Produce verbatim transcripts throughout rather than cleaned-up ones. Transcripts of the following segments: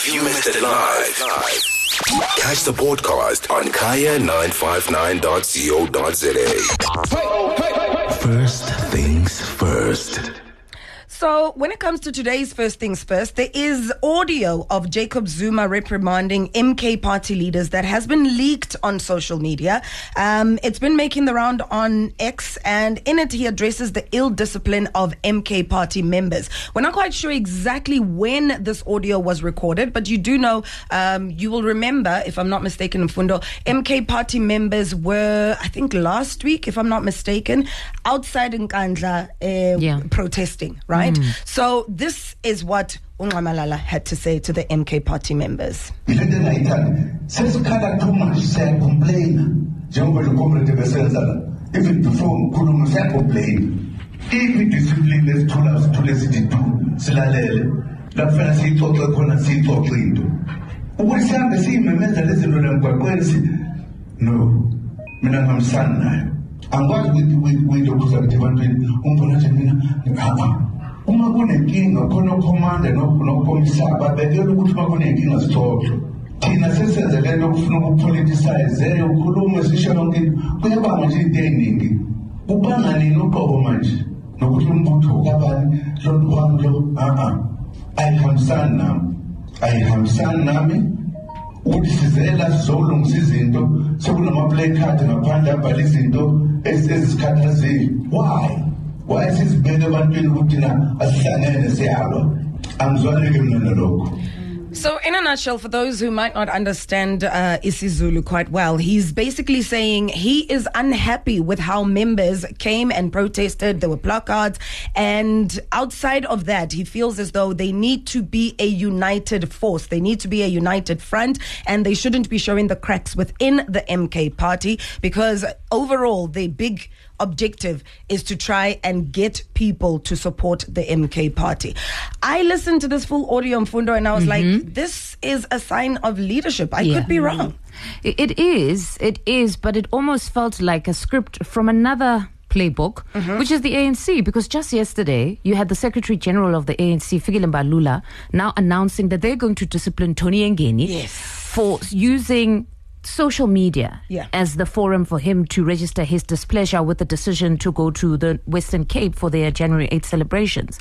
If you missed it live, catch the podcast on kaya nine five nine dot co dot za. First things first. So when it comes to today's First Things First, there is audio of Jacob Zuma reprimanding M K party leaders that has been leaked on social media. Um, it's been making the round on X, and in it he addresses the ill discipline of M K party members. We're not quite sure exactly when this audio was recorded, but you do know, um, you will remember, if I'm not mistaken, Mfundo, M K party members were, I think last week, if I'm not mistaken, outside Nkandla uh, yeah. protesting, right? Mm. So this is what uNxamalala had to say to the M K party members. Even before Nkulumo complain, if discipline is told us to listen to Silalele, that fancy total corner see total into. What is the same mental listen to them? No, Minam Sana. And what with with with the conservative and Umponajamina. Umagune king or Kono commander, no no commissar, but the girl would Magune king has told. Tina says the land of no politicize, there, Kuluma session on it, we have a machine daining. Ubana no government, no Kutumbuto, Gaban, Lord Wanglo, ah, I am son now. I am son Nami. What is the last so long season, so when I'm playing card and a panda, but listen to S S Katazi. Why? Why is this better than Pilutina as Sana Searo? I'm sorry, no. So, in a nutshell, for those who might not understand uh, isiZulu quite well, he's basically saying he is unhappy with how members came and protested. There were placards, and outside of that, he feels as though they need to be a united force. They need to be a united front, and they shouldn't be showing the cracks within the M K party, because overall, the big objective is to try and get people to support the M K party. I listened to this full audio, Mfundo, and I was mm-hmm. like, this is a sign of leadership. I yeah. could be wrong. It is, it is, but it almost felt like a script from another playbook, mm-hmm. which is the A N C, because just yesterday you had the Secretary General of the A N C, Fikile Mbalula, now announcing that they're going to discipline Tony Ngeni yes. for using social media yeah. as the forum for him to register his displeasure with the decision to go to the Western Cape for their January eighth celebrations.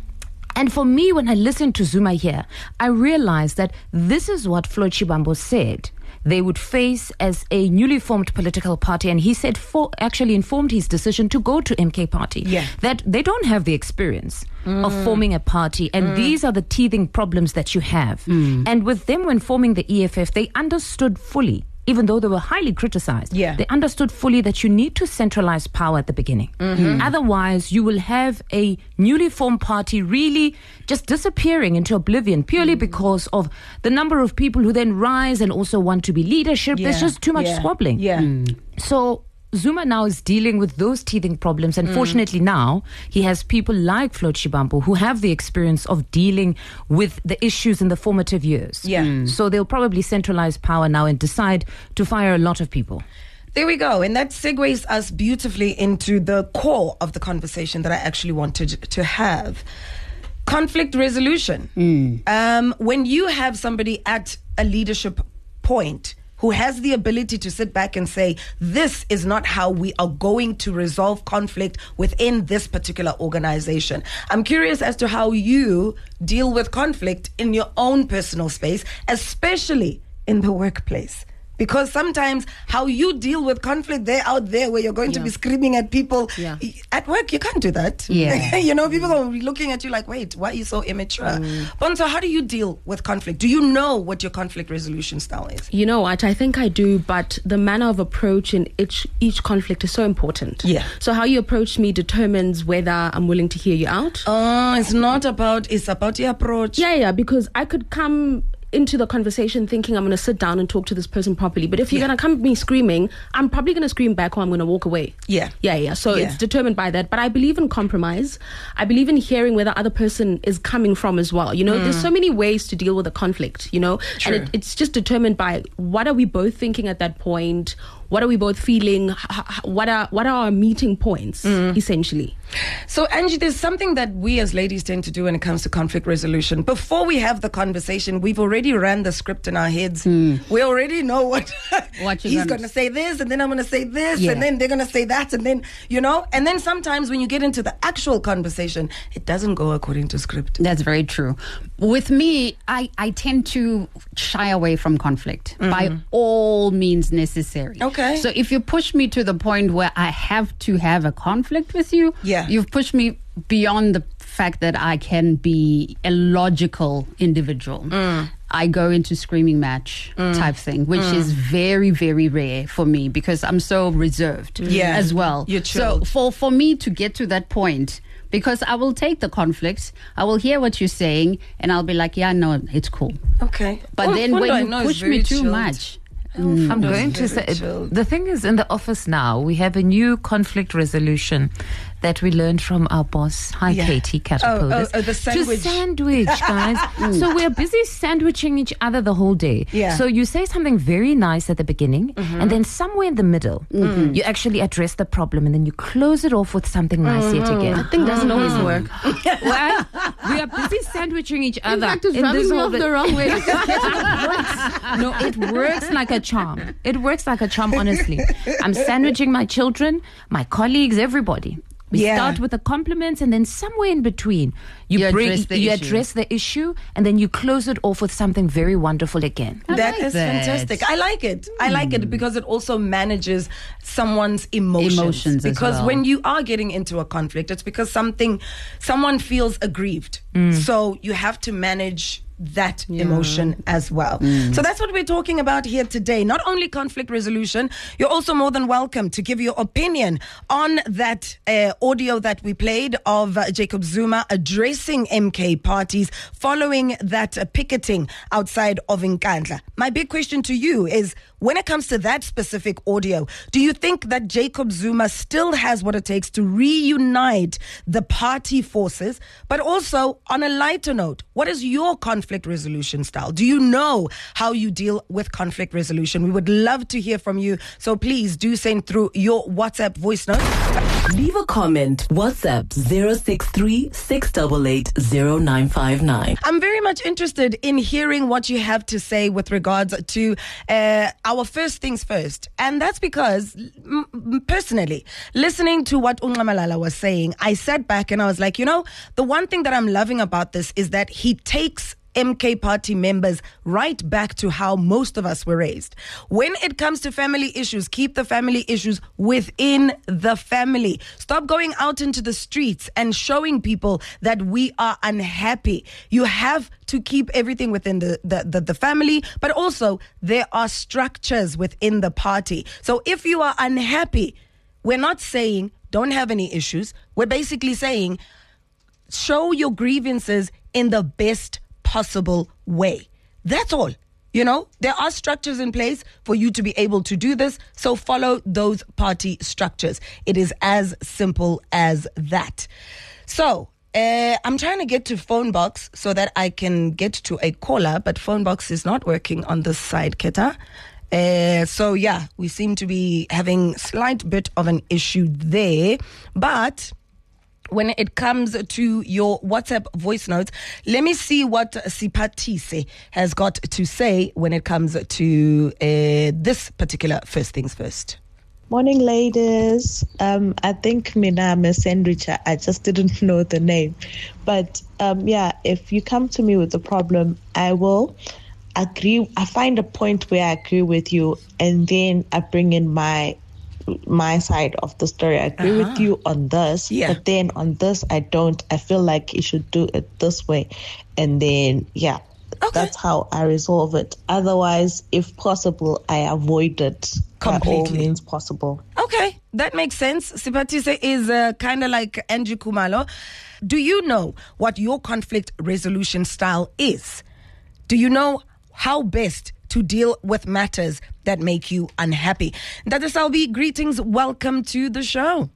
And for me, when I listened to Zuma here, I realized that this is what Floyd Shivambu said they would face as a newly formed political party. And he said, for, actually informed his decision to go to M K party, yeah. that they don't have the experience mm. of forming a party. And mm. these are the teething problems that you have. Mm. And with them, when forming the E F F, they understood fully, even though they were highly criticized, yeah. they understood fully that you need to centralize power at the beginning. Mm-hmm. Otherwise, you will have a newly formed party really just disappearing into oblivion purely mm. because of the number of people who then rise and also want to be leadership. Yeah. There's just too much yeah. squabbling. Yeah. Mm. So Zuma now is dealing with those teething problems, and mm. fortunately now he has people like Floyd Shivambu who have the experience of dealing with the issues in the formative years. Yeah. Mm. So they'll probably centralize power now and decide to fire a lot of people. There we go. And that segues us beautifully into the core of the conversation that I actually wanted to have. Conflict resolution. Mm. Um, when you have somebody at a leadership point who has the ability to sit back and say, this is not how we are going to resolve conflict within this particular organization. I'm curious as to how you deal with conflict in your own personal space, especially in the workplace. Because sometimes how you deal with conflict, they're out there where you're going yeah. to be screaming at people. Yeah. At work, you can't do that. Yeah. You know, people are looking at you like, wait, why are you so immature? Mm. Bonzo, how do you deal with conflict? Do you know what your conflict resolution style is? You know what? I think I do, but the manner of approach in each each conflict is so important. Yeah. So how you approach me determines whether I'm willing to hear you out. Oh, it's not about, it's about your approach. Yeah, yeah, because I could come into the conversation thinking I'm going to sit down and talk to this person properly. But if you're Yeah. going to come at me screaming, I'm probably going to scream back or I'm going to walk away. Yeah. Yeah, yeah. So Yeah. it's determined by that. But I believe in compromise. I believe in hearing where the other person is coming from as well. You know, there's so many ways to deal with a conflict, you know. True. And it, it's just determined by what are we both thinking at that point? what are we both feeling? H- h- what are what are our meeting points, mm. essentially? So, Angie, there's something that we as ladies tend to do when it comes to conflict resolution. Before we have the conversation, we've already ran the script in our heads. Mm. We already know what, what he's going to say this, and then I'm going to say this, yeah. and then they're going to say that, and then, you know, and then sometimes when you get into the actual conversation, it doesn't go according to script. That's very true. With me, I, I tend to shy away from conflict mm-hmm. by all means necessary. Okay. So if you push me to the point where I have to have a conflict with you, yeah. you've pushed me beyond the fact that I can be a logical individual. Mm. I go into screaming match mm. type thing, which mm. is very, very rare for me because I'm so reserved yeah. as well. You're so for, for me to get to that point, because I will take the conflict, I will hear what you're saying, and I'll be like, yeah, no, it's cool. Okay. But well, then when you push me too chilled. much... Mm. I'm going to say, chilled. The thing is, in the office now, we have a new conflict resolution that we learned from our boss. Hi, yeah. Katie Caterpillars. Oh, oh, oh, the sandwich. To sandwich, guys. mm. So we're busy sandwiching each other the whole day. Yeah. So you say something very nice at the beginning, mm-hmm. and then somewhere in the middle, mm-hmm. you actually address the problem, and then you close it off with something nice mm-hmm. yet again. That thing doesn't always work. Well, we are busy sandwiching each other. In fact, it's rubbing me off the wrong way. No, it works like a charm. It works like a charm, honestly. I'm sandwiching my children, my colleagues, everybody. We yeah. start with the compliments, and then somewhere in between, you, you bring address the you issue. address the issue, and then you close it off with something very wonderful again. I that like is that. fantastic. I like it. Mm. I like it because it also manages someone's emotions. Emotions because as well. when you are getting into a conflict, it's because something, someone feels aggrieved. Mm. So you have to manage that yeah. emotion as well. Mm. So that's what we're talking about here today. Not only conflict resolution, you're also more than welcome to give your opinion on that uh, audio that we played of uh, Jacob Zuma addressing M K parties following that uh, picketing outside of Nkandla. My big question to you is, when it comes to that specific audio, do you think that Jacob Zuma still has what it takes to reunite the party forces? But also, on a lighter note, what is your conflict resolution style? Do you know how you deal with conflict resolution? We would love to hear from you. So please do send through your WhatsApp voice note. Leave a comment. WhatsApp zero six three, six eight eight, zero nine five nine. I'm very much interested in hearing what you have to say with regards to uh, our first things first. And that's because, m- personally, listening to what Ungamalala was saying, I sat back and I was like, you know, the one thing that I'm loving about this is that he takes M K party members right back to how most of us were raised. When it comes to family issues, keep the family issues within the family. Stop going out into the streets and showing people that we are unhappy. You have to keep everything within the, the, the, the family, but also there are structures within the party. So if you are unhappy, we're not saying don't have any issues. We're basically saying show your grievances in the best possible way. That's all. You know, there are structures in place for you to be able to do this. So follow those party structures. It is as simple as that. So uh, I'm trying to get to phone box so that I can get to a caller, but phone box is not working on this side, Keta. Uh, so yeah, we seem to be having slight bit of an issue there, but when it comes to your WhatsApp voice notes, let me see what Sipatise has got to say when it comes to uh, this particular first things first. Morning, ladies. Um, I think Mina, I'm a sandwicher. I just didn't know the name. But um, yeah, if you come to me with a problem, I will agree. I find a point where I agree with you, and then I bring in my my side of the story. I agree uh-huh. with you on this, yeah. but then on this, I don't. I feel like you should do it this way. And then, yeah, okay. That's how I resolve it. Otherwise, if possible, I avoid it completely. By all means possible. Okay, that makes sense. Sipatise is uh, kind of like Andrew Kumalo. Do you know what your conflict resolution style is? Do you know how best to deal with matters that make you unhappy? Dada Salbi, greetings. Welcome to the show.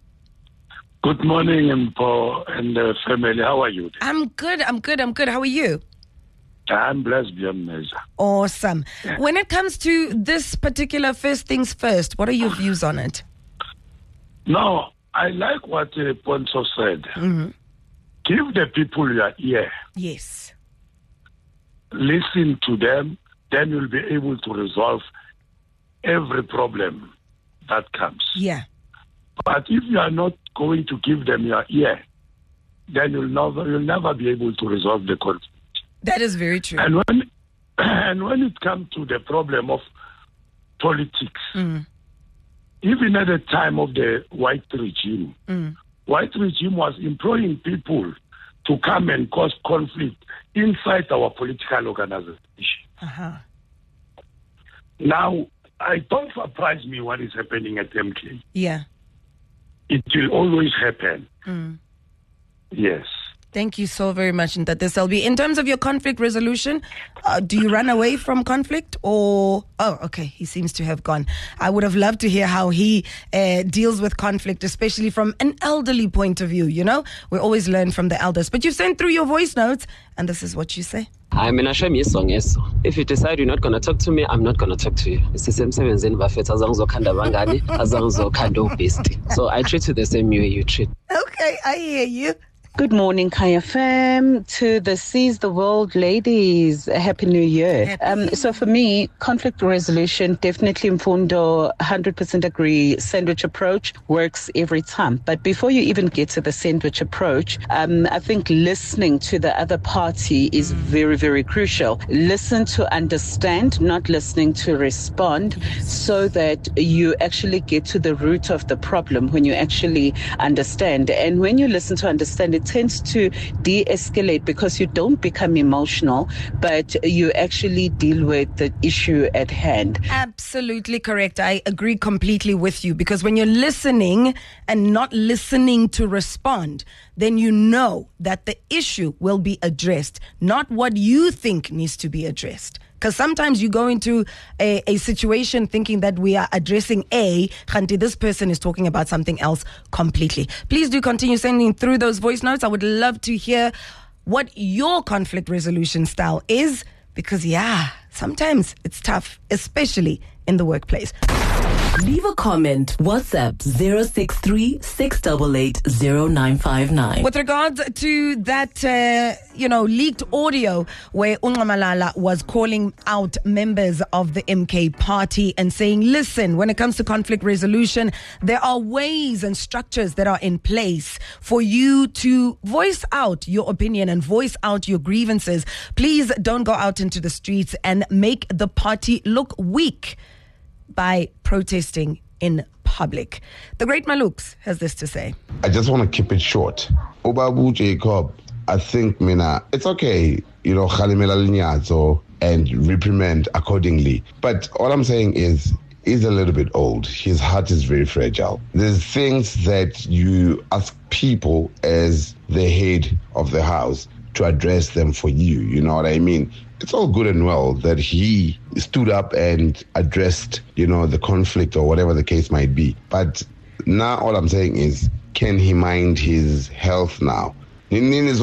Good morning, Mpo and the family. How are you? I'm good. I'm good. I'm good. How are you? I'm blessed beyond measure. Awesome. Yeah. When it comes to this particular first things first, what are your views on it? No, I like what uh, Ponzo said. Mm-hmm. Give the people your ear. Yes. Listen to them, then you'll be able to resolve every problem that comes. Yeah. But if you are not going to give them your ear, then you'll never you'll never be able to resolve the conflict. That is very true. And when and when it comes to the problem of politics, mm. even at the time of the white regime, mm. white regime was employing people to come and cause conflict inside our political organization. Uh-huh. Now, I don't surprise me what is happening at M K. Yeah. It will always happen. Mm. Yes. Thank you so very much, Ntate Selby. In terms of your conflict resolution, uh, do you run away from conflict or... Oh, okay, he seems to have gone. I would have loved to hear how he uh, deals with conflict, especially from an elderly point of view, you know? We always learn from the elders. But you've sent through your voice notes, and this is what you say. I'm in a shame, yes, song, yes. If you decide you're not going to talk to me, I'm not going to talk to you. It's the same seven in Buffett, as long as Kanda Bangani, as long as Kando Beastie. So I treat you the same way you treat. Okay, I hear you. Good morning, Kaya fam. To the Seize the World ladies, a Happy New Year. Um, so for me, conflict resolution, definitely Mfundo, one hundred percent agree, sandwich approach works every time. But before you even get to the sandwich approach, um, I think listening to the other party is very, very crucial. Listen to understand, not listening to respond, so that you actually get to the root of the problem when you actually understand. And when you listen to understand, it tends to de-escalate because you don't become emotional, but you actually deal with the issue at hand. Absolutely correct. I agree completely with you, because when you're listening and not listening to respond, then you know that the issue will be addressed, not what you think needs to be addressed. Because sometimes you go into a, a situation thinking that we are addressing A, Khanti, this person is talking about something else completely. Please do continue sending through those voice notes. I would love to hear what your conflict resolution style is, because, yeah, sometimes it's tough, especially in the workplace. Leave a comment. WhatsApp zero six three, six eight eight, zero nine five nine. With regards to that, uh, you know, leaked audio where Ungamalala was calling out members of the M K party and saying, listen, when it comes to conflict resolution, there are ways and structures that are in place for you to voice out your opinion and voice out your grievances. Please don't go out into the streets and make the party look weak by protesting in public. The great Malux has this to say. I just want to keep it short. Ubabu Jacob, I think, Mina, it's okay, you know, Khalimela Linyazo, and reprimand accordingly. But all I'm saying is, he's a little bit old. His heart is very fragile. There's things that you ask people as the head of the house to address them for you. You know what I mean? It's all good and well that he stood up and addressed, you know, the conflict or whatever the case might be. But now all I'm saying is, can he mind his health now? God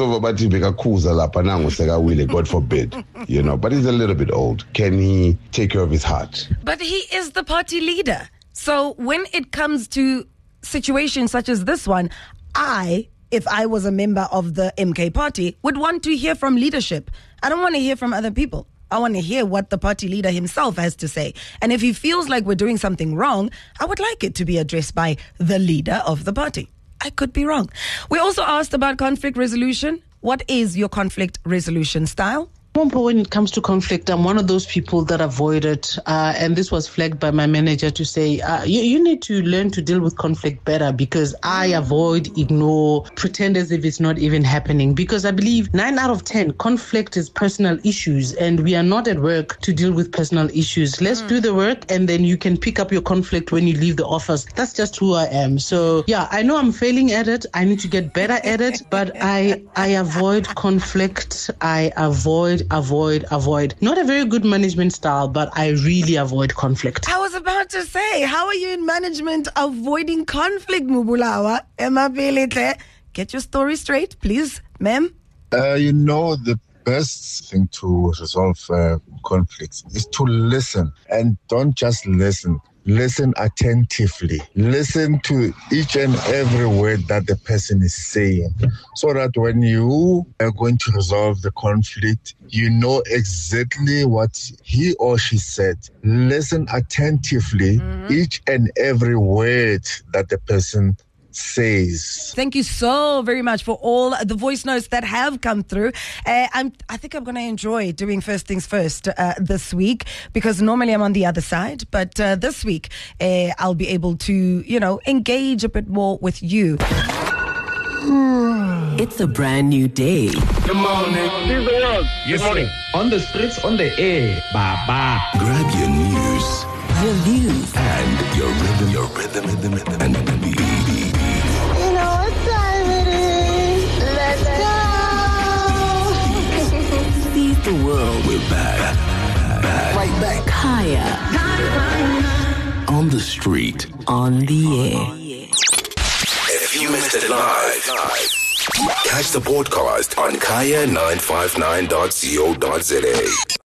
forbid, you know, but he's a little bit old. Can he take care of his heart? But he is the party leader. So when it comes to situations such as this one, I, if I was a member of the M K party, would want to hear from leadership. I don't want to hear from other people. I want to hear what the party leader himself has to say. And if he feels like we're doing something wrong, I would like it to be addressed by the leader of the party. I could be wrong. We also asked about conflict resolution. What is your conflict resolution style? When it comes to conflict, I'm one of those people that avoid it. Uh, and this was flagged by my manager to say, uh, you, you need to learn to deal with conflict better, because I avoid, ignore, pretend as if it's not even happening. Because I believe nine out of ten, conflict is personal issues, and we are not at work to deal with personal issues. Let's mm. do the work, and then you can pick up your conflict when you leave the office. That's just who I am. So yeah, I know I'm failing at it. I need to get better at it, but I, I avoid conflict. I avoid Avoid, avoid. Not a very good management style, but I really avoid conflict. I was about to say, how are you in management avoiding conflict, Mubulawa? Emma Belete, get your story straight, please, ma'am. Uh, you know, the best thing to resolve uh, conflicts is to listen, and don't just listen. Listen attentively. Listen to each and every word that the person is saying, so that when you are going to resolve the conflict, you know exactly what he or she said. Listen attentively, mm-hmm. each and every word that the person says. Thank you so very much for all the voice notes that have come through. Uh, I'm, I think I'm going to enjoy doing First Things First uh, this week, because normally I'm on the other side, but uh, this week uh, I'll be able to, you know, engage a bit more with you. It's a brand new day. Good morning. This is the world. Yes, Good morning. Sir. On the streets, on the air. Baba. Grab your news, your views, and your rhythm, your rhythm, rhythm, rhythm, and the beat. You know what time it is? Let's go. Seize the world. We're back. back. Right back. Kaya. On the street. On the air. If you missed it live, catch the podcast on kaya nine five nine dot co dot za.